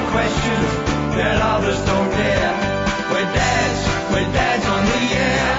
questions that others don't dare. We're dads on the air.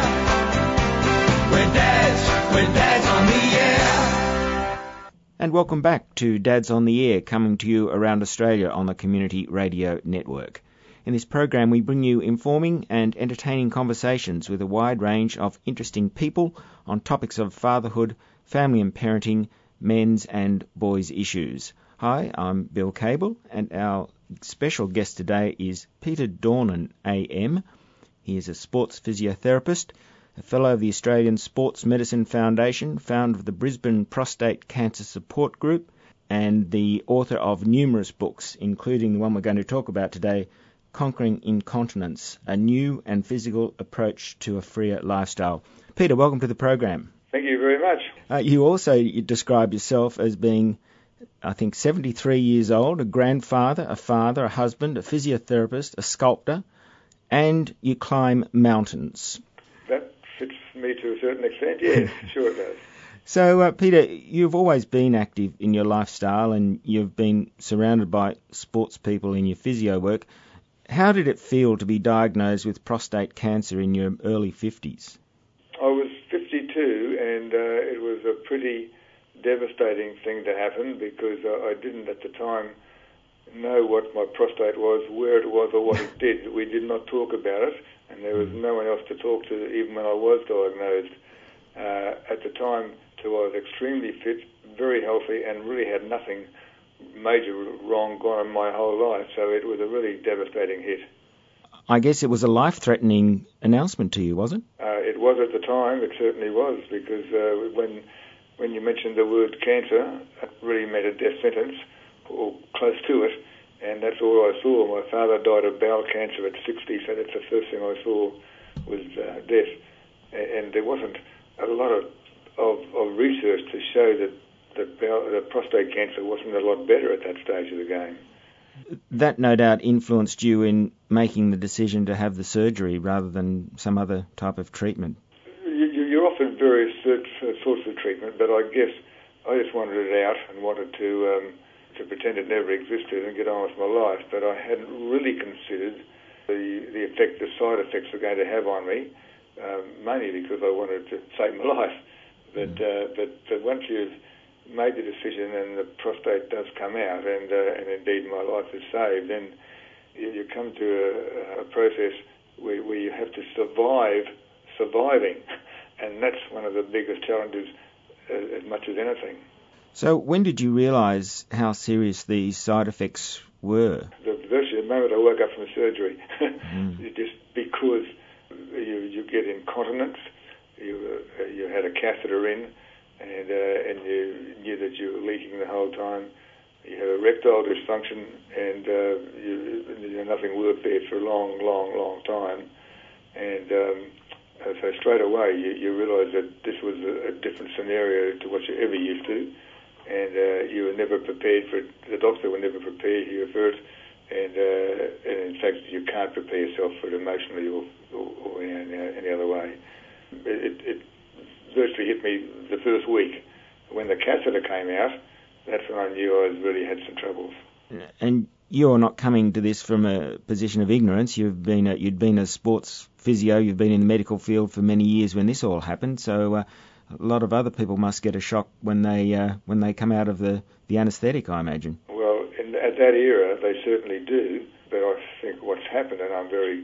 We're dads on the air. And welcome back to Dads on the Air, coming to you around Australia on the Community Radio Network. In this program, we bring you informing and entertaining conversations with a wide range of interesting people on topics of fatherhood, family and parenting, men's and boys' issues. Hi, I'm Bill Cable, and our special guest today is Peter Dornan, AM. He is a sports physiotherapist, a fellow of the Australian Sports Medicine Foundation, founder of the Brisbane Prostate Cancer Support Group, and the author of numerous books, including the one we're going to talk about today, Conquering Incontinence, a new and physical approach to a freer lifestyle. Peter, welcome to the program. Thank you very much. You also describe yourself as being, I think, 73 years old, a grandfather, a father, a husband, a physiotherapist, a sculptor, and you climb mountains. That fits me to a certain extent, yes, sure it does. So, Peter, you've always been active in your lifestyle and you've been surrounded by sports people in your physio work. How did it feel to be diagnosed with prostate cancer in your early 50s? I was 52 and it was a pretty devastating thing to happen because I didn't at the time know what my prostate was, where it was or what it did. We did not talk about it and there was no one else to talk to even when I was diagnosed. At the time, too, I was extremely fit, very healthy and really had nothing major wrong gone in my whole life, so it was a really devastating hit. I guess it was a life-threatening announcement to you, was it? It was at the time, it certainly was, because when you mentioned the word cancer, it really meant a death sentence, or close to it, and that's all I saw. My father died of bowel cancer at 60, so that's the first thing I saw was death. And there wasn't a lot of research to show that the prostate cancer wasn't a lot better at that stage of the game. That no doubt influenced you in making the decision to have the surgery rather than some other type of treatment. You're offered various sorts of treatment, but I guess I just wanted it out and wanted to pretend it never existed and get on with my life. But I hadn't really considered the effect the side effects were going to have on me, mainly because I wanted to save my life. But once you've made the decision and the prostate does come out and indeed my life is saved, then you come to a process where you have to surviving, and that's one of the biggest challenges as much as anything. So when did you realise how serious these side effects were? Virtually the moment I woke up from the surgery, just because you get incontinence, you had a catheter in, and you knew that you were leaking the whole time. You had erectile dysfunction, and nothing worked there for a long time. And so straight away you realised that this was a different scenario to what you're ever used to, and you were never prepared for it. The doctor would never prepare you for it, and in fact you can't prepare yourself for it emotionally or in any other way. It virtually hit me the first week. When the catheter came out, that's when I knew I really had some troubles. And you're not coming to this from a position of ignorance. You'd been a sports physio, you've been in the medical field for many years when this all happened, so a lot of other people must get a shock when they come out of the anaesthetic, I imagine. Well, at that era, they certainly do, but I think what's happened, and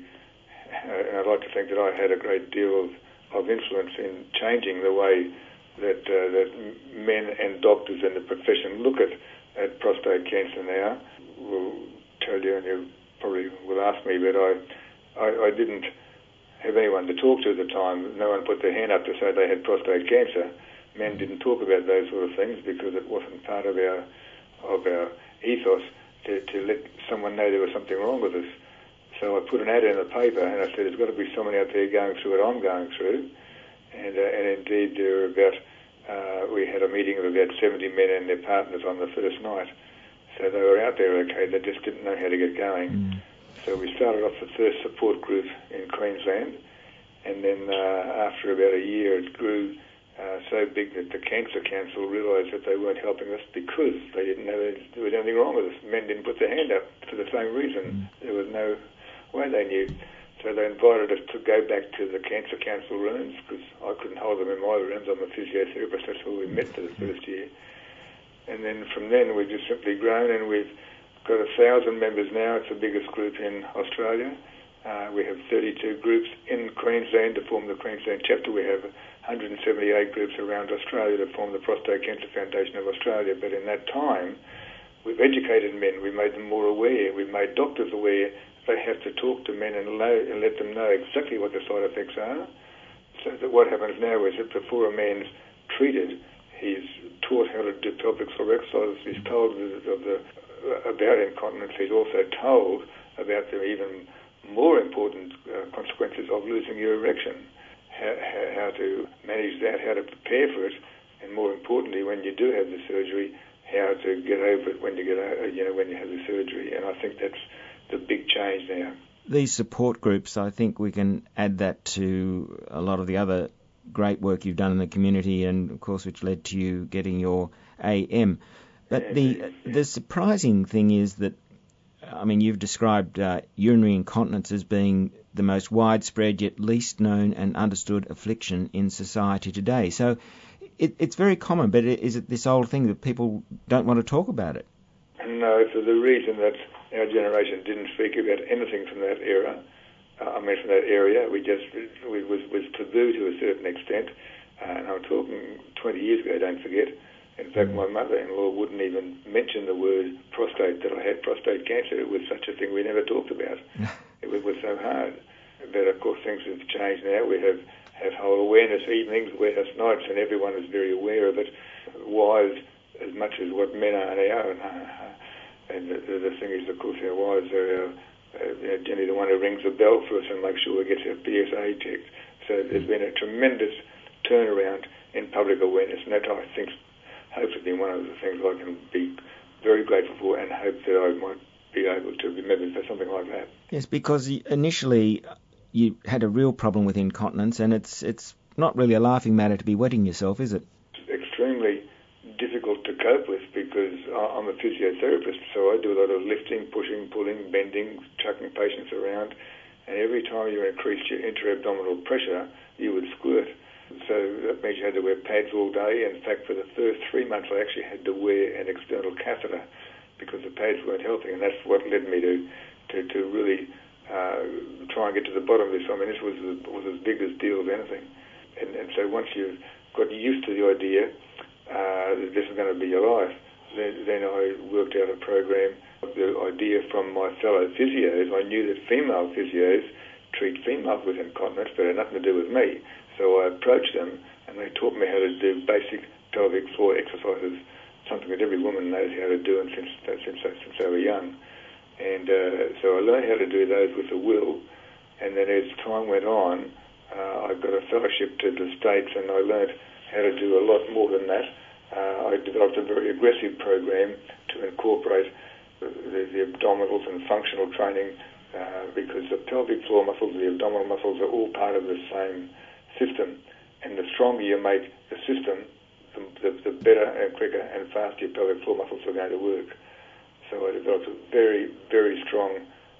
I'd like to think that I had a great deal of influence in changing the way that men and doctors in the profession look at prostate cancer now. Will tell you, and you probably will ask me, but I didn't have anyone to talk to at the time. No one put their hand up to say they had prostate cancer. Men didn't talk about those sort of things because it wasn't part of our ethos to let someone know there was something wrong with us. So I put an ad in the paper and I said, there's got to be someone out there going through what I'm going through. And indeed, there were we had a meeting of about 70 men and their partners on the first night. So they were out there okay, they just didn't know how to get going. So we started off the first support group in Queensland, and then after about a year it grew so big that the Cancer Council realised that they weren't helping us because they didn't know there was anything wrong with us. Men didn't put their hand up for the same reason. There was no way they knew. So they invited us to go back to the Cancer Council rooms because I couldn't hold them in my rooms. I'm a physiotherapist. That's where we met for the first year. And then from then we've just simply grown, and we've got 1,000 members now. It's the biggest group in Australia. We have 32 groups in Queensland to form the Queensland chapter. We have 178 groups around Australia to form the Prostate Cancer Foundation of Australia. But in that time, we've educated men. We made them more aware. We've made doctors aware they have to talk to men and let them know exactly what the side effects are. So that what happens now is that before a man's treated, he's taught how to do pelvic floor exercises. He's told about incontinence. He's also told about the even more important consequences of losing your erection, how to manage that, how to prepare for it, and more importantly, when you do have the surgery, how to get over it when you when you have the surgery. And I think that's the big change now. These support groups, I think we can add that to a lot of the other great work you've done in the community, and of course which led to you getting your AM. But the surprising thing is that, I mean, you've described urinary incontinence as being the most widespread yet least known and understood affliction in society today. So it's very common, but is it this old thing that people don't want to talk about it? No, for the reason that our generation didn't speak about anything from that era. From that area. We was taboo to a certain extent. And I'm talking 20 years ago, don't forget. In fact, my mother-in-law wouldn't even mention the word prostate, that I had prostate cancer. It was such a thing we never talked about. It was so hard. But of course, things have changed now. We have whole awareness evenings, awareness nights, and everyone is very aware of it. Wives, as much as what men are now. And the thing is, of course, our wives are generally the one who rings the bell for us and makes sure we get our PSA checked. So there's been a tremendous turnaround in public awareness, and that, I think, hopefully one of the things I can be very grateful for, and hope that I might be able to remember for something like that. Yes, because initially you had a real problem with incontinence, and it's not really a laughing matter to be wetting yourself, is it? It's extremely difficult to cope with because I'm a physiotherapist, so I do a lot of lifting, pushing, pulling, bending, chucking patients around, and every time you increase your intra-abdominal pressure, you would squirt. So that means you had to wear pads all day. In fact, for the first 3 months, I actually had to wear an external catheter because the pads weren't helping, and that's what led me to really try and get to the bottom of this. I mean, this was as big a deal as anything. And so once you've got used to the idea that this is going to be your life, then I worked out a program. The idea from my fellow physios, I knew that female physios treat females with incontinence, but it had nothing to do with me. So I approached them, and they taught me how to do basic pelvic floor exercises, something that every woman knows how to do since they were young. And so I learned how to do those with a will, and then as time went on, I got a fellowship to the States, and I learned how to do a lot more than that. I developed a very aggressive program to incorporate the abdominals and functional training because the pelvic floor muscles and the abdominal muscles are all part of the same system, and the stronger you make the system, the better and quicker and faster your pelvic floor muscles are going to work. So I developed a very, very strong,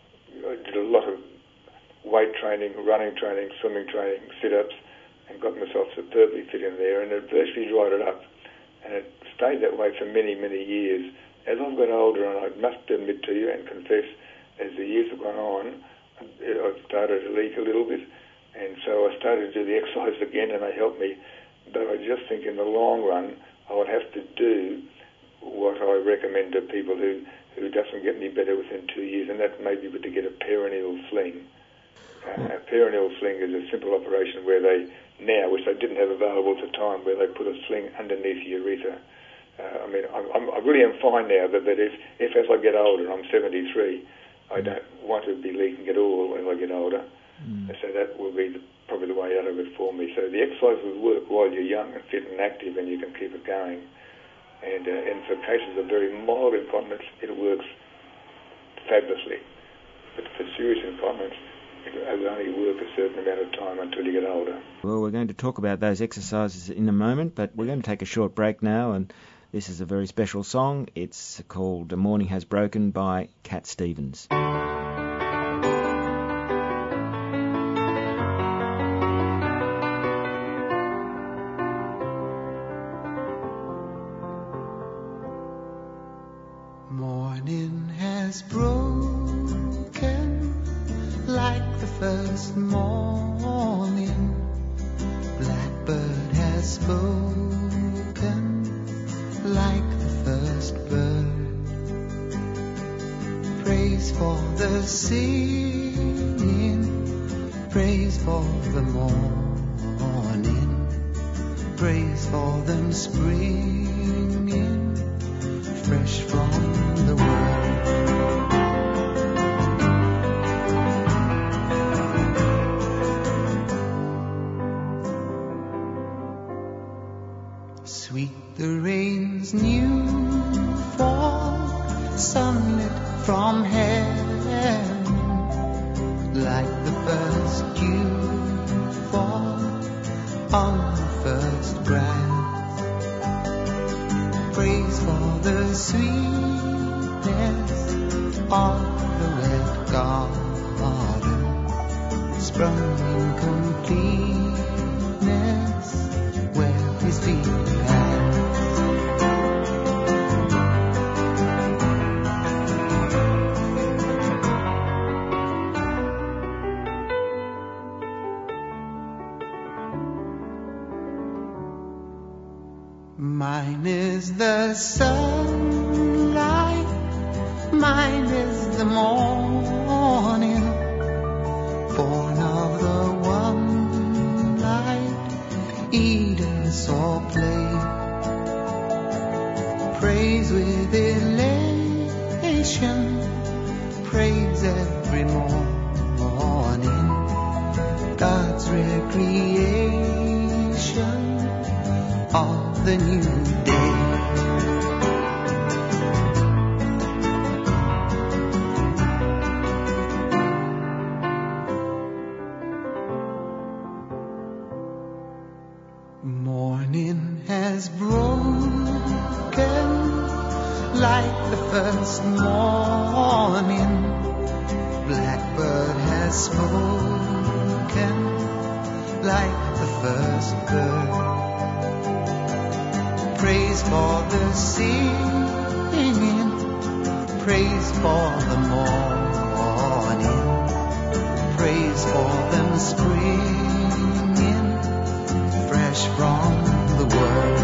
I did a lot of weight training, running training, swimming training, sit-ups, and got myself superbly fit in there, and it virtually dried it up. And it stayed that way for many, many years. As I've got older, and I must admit to you and confess, as the years have gone on, I've started to leak a little bit, and so I started to do the exercise again, and they helped me. But I just think in the long run, I would have to do what I recommend to people who doesn't get any better within 2 years, and that may be to get a perineal sling. A perineal sling is a simple operation where they now, which they didn't have available at the time, where they put a sling underneath your urethra. I really am fine now, but if as I get older, I'm 73, I don't want to be leaking at all as I get older. So that will be probably the way out of it for me. So the exercise will work while you're young and fit and active, and you can keep it going. And for cases of very mild incontinence, it works fabulously. But for serious incontinence, it will only work a certain amount of time until you get older. Well, we're going to talk about those exercises in a moment, but we're going to take a short break now, and this is a very special song. It's called "The Morning Has Broken" by Cat Stevens. Morning has broken like the first morning. Blackbird has spoken like the first bird. Praise for the singing, praise for the morning, praise for them springing fresh from the world. Sweet the rain's new fall, sunlit from heaven, like the first dew fall on the first grass. Praise for the sweetness of the red garden, sprung in completeness where his feet pass. Mine is the sunlight, mine is the morning, born of the one light Eden saw play. Praise with elation, praise every morning, God's recreation of the new day. Morning has broken like the first morning. Blackbird has spoken like the first bird. Praise for the singing, praise for the morning, praise for them springing fresh from the world.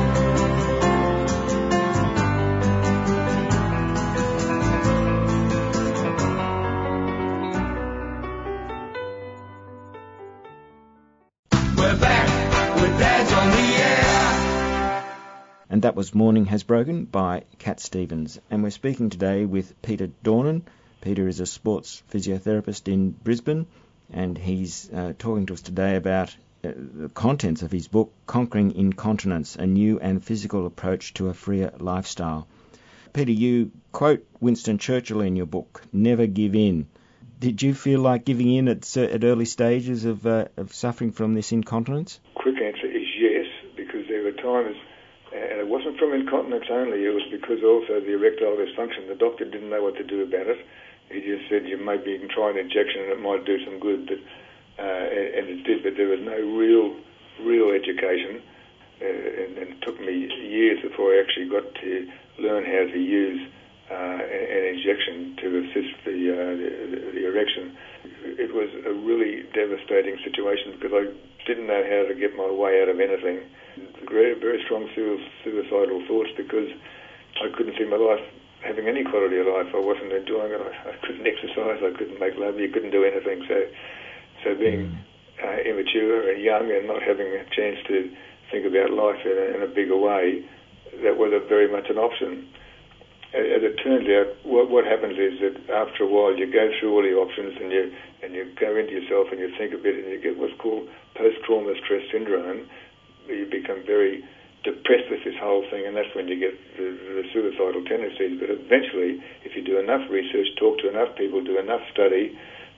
We're back with Dad's on the air. And that was Morning Has Broken by Cat Stevens. And we're speaking today with Peter Dornan. Peter is a sports physiotherapist in Brisbane, and he's talking to us today about the contents of his book, Conquering Incontinence, a New and Physical Approach to a Freer Lifestyle. Peter, you quote Winston Churchill in your book, "Never give in." Did you feel like giving in at early stages of suffering from this incontinence? Quick answer is yes, because there were times, and it wasn't from incontinence only, it was because also the erectile dysfunction. The doctor didn't know what to do about it. He just said you maybe can try an injection and it might do some good, but and it did, but there was no real education, and it took me years before I actually got to learn how to use an injection to assist the erection. It was a really devastating situation because I didn't know how to get my way out of anything. Very, very strong suicidal thoughts because I couldn't see my life having any quality of life. I wasn't enjoying it. I couldn't exercise. I couldn't make love. You couldn't do anything. So being immature and young and not having a chance to think about life in a bigger way, that was very much an option. As it turns out, what happens is that after a while you go through all the options and you go into yourself and you think a bit and you get what's called post-trauma stress syndrome. You become very depressed with this whole thing, and that's when you get the suicidal tendencies. But eventually, if you do enough research, talk to enough people, do enough study,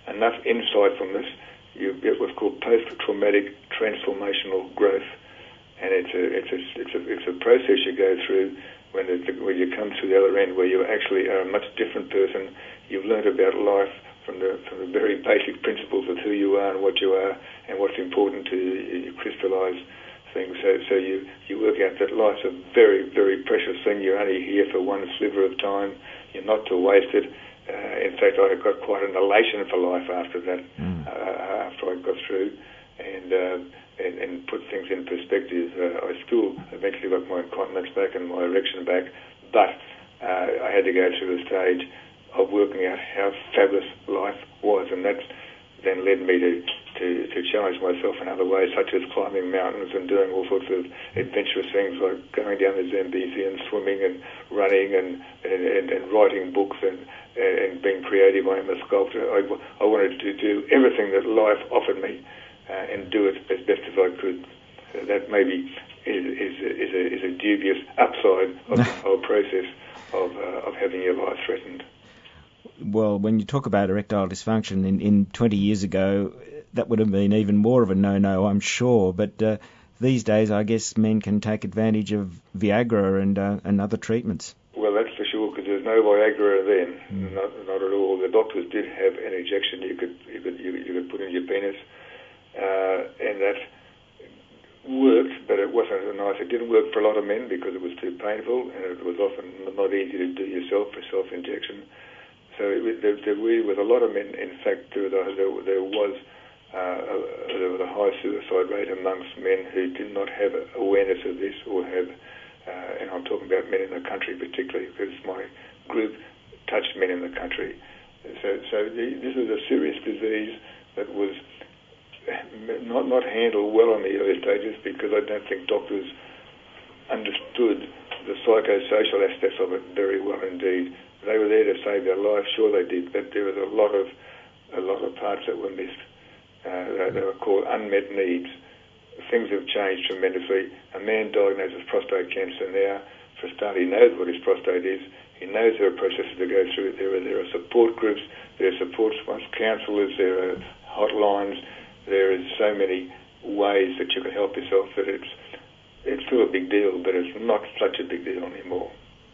enough insight from this, you get what's called post-traumatic transformational growth, and it's a process you go through when you come through the other end, where you actually are a much different person. You've learned about life from the very basic principles of who you are and what you are and what's important to you. You crystallise things. So you work out that life's a very, very precious thing. You're only here for one sliver of time. You're not to waste it. In fact, I got quite an elation for life after that, after I got through and put things in perspective. I still eventually got my incontinence back and my erection back, but I had to go through the stage of working out how fabulous life was, and that then led me to challenge myself in other ways, such as climbing mountains and doing all sorts of adventurous things like going down the Zambezi and swimming and running and writing books and being creative. I am a sculptor. I wanted to do everything that life offered me and do it as best as I could. So that maybe is a dubious upside of the whole process of having your life threatened. Well, when you talk about erectile dysfunction, in 20 years ago, that would have been even more of a no-no, I'm sure. But these days, I guess men can take advantage of Viagra and other treatments. Well, that's for sure, because there's no Viagra then, not at all. The doctors did have an injection you could put in your penis, and that worked, but it wasn't nice. It didn't work for a lot of men because it was too painful, and it was often not easy to do yourself for self-injection. So there was a lot of men. In fact, there was a high suicide rate amongst men who did not have awareness of this or have, and I'm talking about men in the country particularly, because my group touched men in the country. So this is a serious disease that was not handled well in the early stages, because I don't think doctors understood the psychosocial aspects of it very well indeed. They were there to save their life, sure they did, but there was a lot of parts that were missed. They were called unmet needs. Things have changed tremendously. A man diagnosed with prostate cancer now, for a start, he knows what his prostate is. He knows there are processes to go through. There are support groups, there are support counsellors, there are hotlines. There is so many ways that you can help yourself that it's still a big deal, but it's not such a big deal anymore.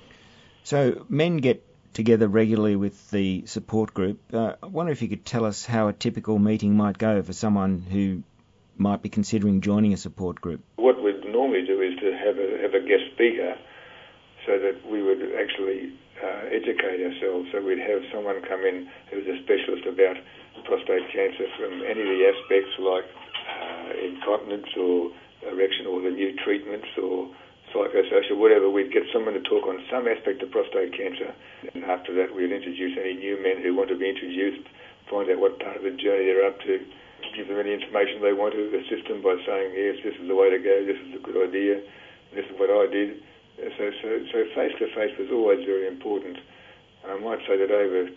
So men get together regularly with the support group. I wonder if you could tell us how a typical meeting might go for someone who might be considering joining a support group. What we'd normally do is to have a guest speaker, so that we would actually educate ourselves. So we'd have someone come in who's a specialist about prostate cancer from any of the aspects, like incontinence or erection or the new treatments or psychosocial, whatever. We'd get someone to talk on some aspect of prostate cancer, and after that we'd introduce any new men who want to be introduced, find out what part of the journey they're up to, give them any information they want to, assist them by saying, yes, this is the way to go, this is a good idea, this is what I did. So face-to-face was always very important. I might say that over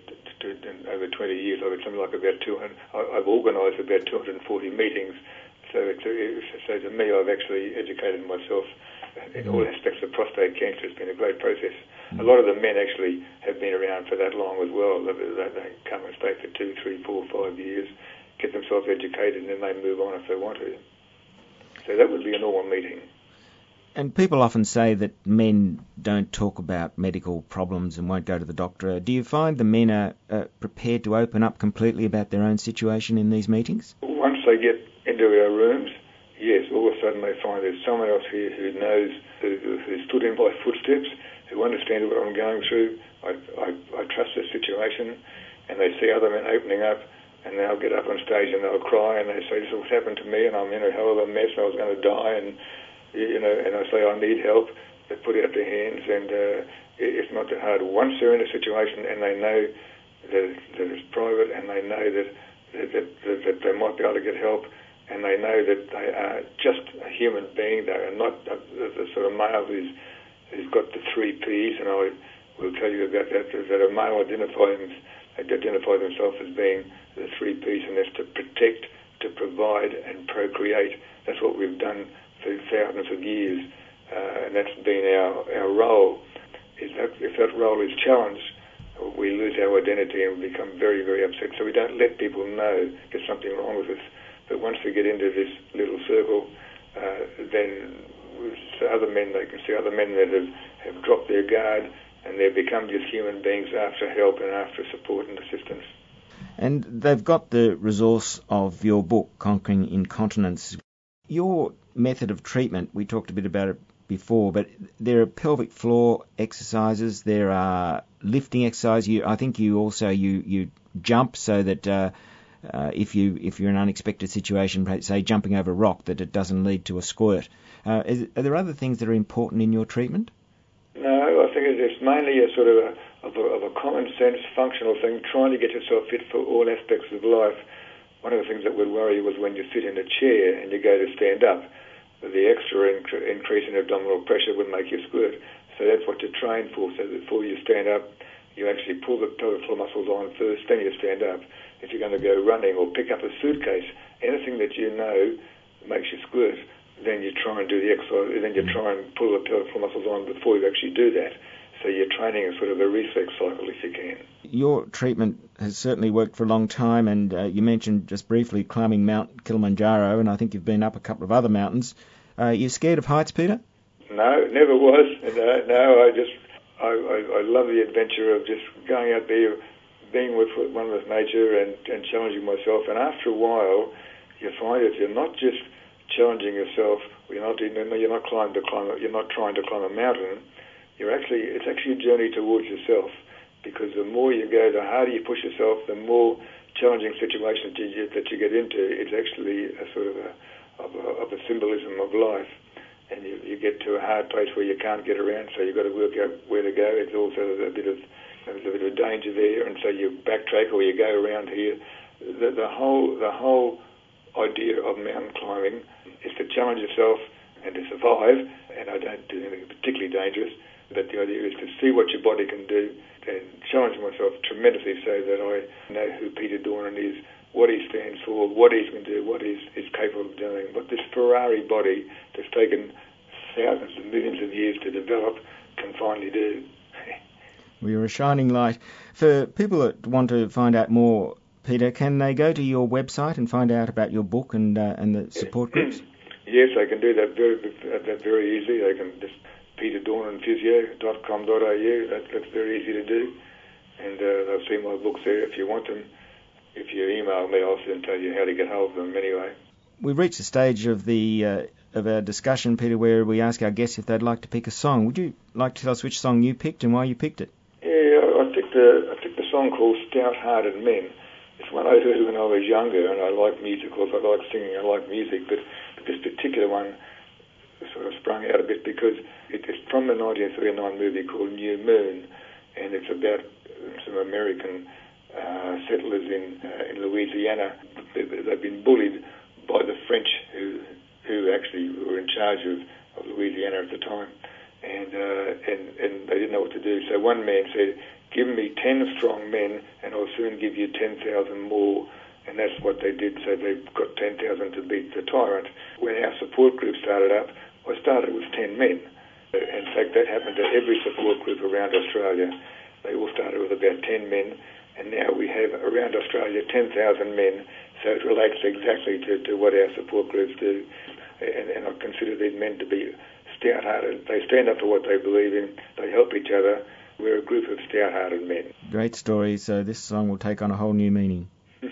20 years I've had something like about 200, I've organised about 240 meetings, so to me I've actually educated myself in all aspects of prostate cancer. It's been a great process. A lot of the men actually have been around for that long as well. They come and stay for 2, 3, 4, 5 years, get themselves educated, and then they move on if they want to. So that would be a normal meeting. And people often say that men don't talk about medical problems and won't go to the doctor. Do you find the men are prepared to open up completely about their own situation in these meetings? Once they get into our rooms, yes, all of a sudden they find there's someone else here who knows, who stood in my footsteps, who understands what I'm going through. I trust the situation, and they see other men opening up, and they'll get up on stage and they'll cry, and they say, this is what's happened to me, and I'm in a hell of a mess, and I was going to die, and and I say I need help. They put out their hands, and it's not that hard. Once they're in a situation and they know that it's private, and they know that they might be able to get help, and they know that they are just a human being, they are not the sort of male who's got the 3 Ps, and I will tell you about that a male identify themselves as being the 3 Ps, and that's to protect, to provide, and procreate. That's what we've done for thousands of years, and that's been our role. If that role is challenged, we lose our identity and become very, very upset. So we don't let people know there's something wrong with us. But once we get into this little circle, then other men, they can see other men that have dropped their guard, and they've become just human beings after help and after support and assistance. And they've got the resource of your book, Conquering Incontinence. Your method of treatment, we talked a bit about it before, but there are pelvic floor exercises, there are lifting exercises. I think you also you jump so that if you're in an unexpected situation, say jumping over a rock, that it doesn't lead to a squirt. Are there other things that are important in your treatment? No, I think it's mainly a sort of a common sense, functional thing, trying to get yourself fit for all aspects of life. One of the things that would worry you was when you sit in a chair and you go to stand up, the extra increase in abdominal pressure would make you squirt. So that's what you train for. So before you stand up, you actually pull the pelvic floor muscles on first, then you stand up. If you're going to go running or pick up a suitcase, anything that you know makes you squirt, then you try and do the exercise, then you try and pull the pelvic floor muscles on before you actually do that. So you're training a sort of a reflex cycle if you can. Your treatment has certainly worked for a long time, and you mentioned just briefly climbing Mount Kilimanjaro, and I think you've been up a couple of other mountains. You scared of heights, Peter? No, never was. No, I love the adventure of just going out there, being with one with nature and challenging myself. And after a while, you find that you're not just challenging yourself. You're not trying to climb a mountain. It's actually a journey towards yourself, because the more you go, the harder you push yourself, the more challenging situations that you get into. It's actually a sort of a symbolism of life, and you get to a hard place where you can't get around, so you've got to work out where to go. It's also there's a bit of danger there, and so you backtrack or you go around here. The whole idea of mountain climbing is to challenge yourself and to survive, and I don't do anything particularly dangerous. But the idea is to see what your body can do and challenge myself tremendously so that I know who Peter Dornan is, what he stands for, what he's going to do, what he's capable of doing. What this Ferrari body that's taken thousands and millions of years to develop can finally do. We are a shining light. For people that want to find out more, Peter, can they go to your website and find out about your book and the support groups? Yes, they can do that very easily. They can just peterdornanphysio.com.au. That's very easy to do, and they'll see my books there if you want them. If you email me, I'll soon tell you how to get hold of them anyway. We've reached the stage of our discussion, Peter, where we ask our guests if they'd like to pick a song. Would you like to tell us which song you picked and why you picked it? Yeah, I picked a song called Stout-Hearted Men. It's one I heard when I was younger, and I like music. Of course, I like singing, I like music, but this particular one sort of sprung out a bit because it's from the 1939 movie called New Moon, and it's about some American settlers in Louisiana. They've been bullied by the French who actually were in charge of Louisiana at the time, and they didn't know what to do. So one man said, "Give me 10 strong men, and I'll soon give you 10,000 more." And that's what they did. So they got 10,000 to beat the tyrant. When our support group started up, I started with 10 men. In fact, that happened to every support group around Australia. They all started with about 10 men, and now we have around Australia 10,000 men. So it relates exactly to what our support groups do. And I consider these men to be stout-hearted. They stand up for what they believe in. They help each other. We're a group of stout-hearted men. Great story. So this song will take on a whole new meaning.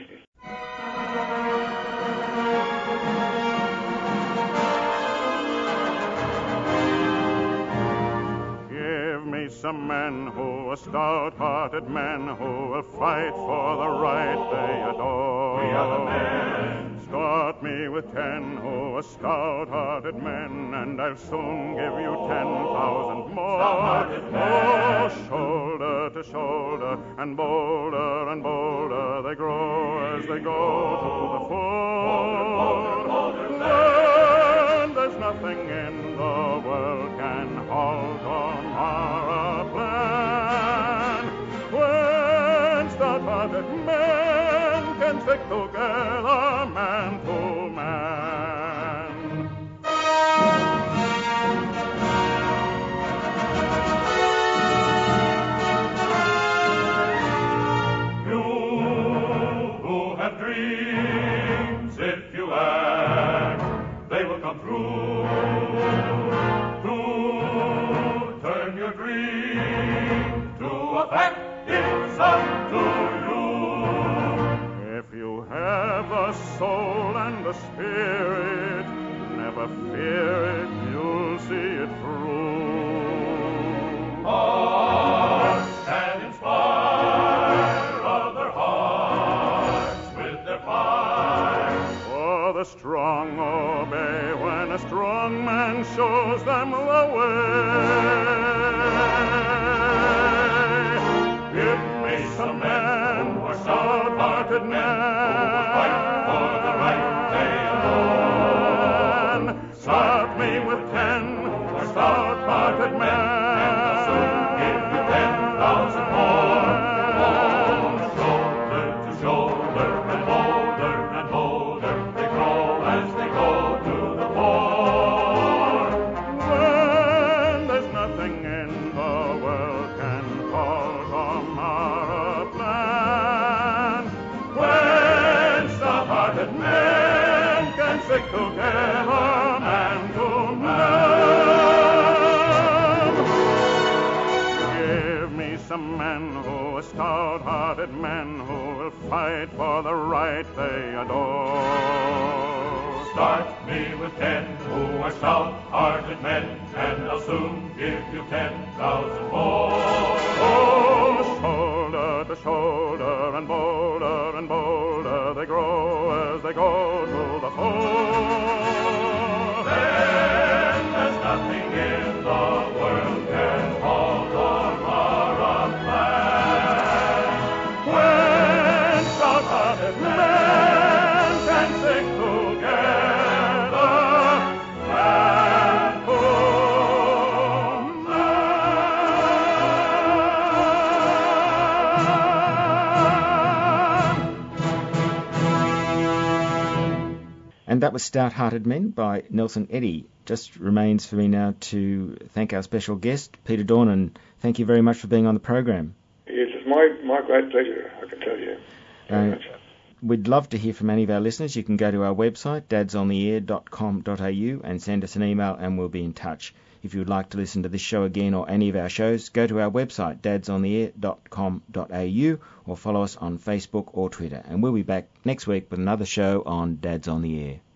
Some men who are stout-hearted men who will fight for the right they adore. We are the men. Start me with 10 who are stout-hearted men, and I'll soon give you 10,000 more. Stout-hearted men. Oh, shoulder to shoulder, and bolder they grow as they go to the fore. Then there's nothing in the world can halt on our plan. When stout-hearted men can stick together, man to man. the spirit, never fear it, you'll see it through. Hearts can inspire other hearts with their fire. For the strong obey when a strong man shows them the way. Give me some men who are stout-hearted men who fight for the right they alone. Start me with 10 who are stout-hearted men, and I'll soon give you 10,000 more. Shoulder to shoulder, and bolder, they grow as they go to the fore. When there's nothing in the world can call tomorrow plan, when stout-hearted men can stick together man to man. Give me some men who are stout-hearted men who will fight for the right they adore. Start me with 10 who are stout-hearted men, and I'll soon give you 10,000 more. Oh, shoulder to shoulder, and bolder, they grow as they go to the fore. Then there's nothing in the world can halt or mar a plan. When stout-hearted men can stick together and to And that was Stout-Hearted Men by Nelson Eddy. Just remains for me now to thank our special guest, Peter Dornan. Thank you very much for being on the program. Yes, it's my great pleasure, I can tell you. Very much. We'd love to hear from any of our listeners. You can go to our website, dadsontheair.com.au, and send us an email and we'll be in touch. If you would like to listen to this show again or any of our shows, go to our website, dadsontheair.com.au, or follow us on Facebook or Twitter. And we'll be back next week with another show on Dads on the Air.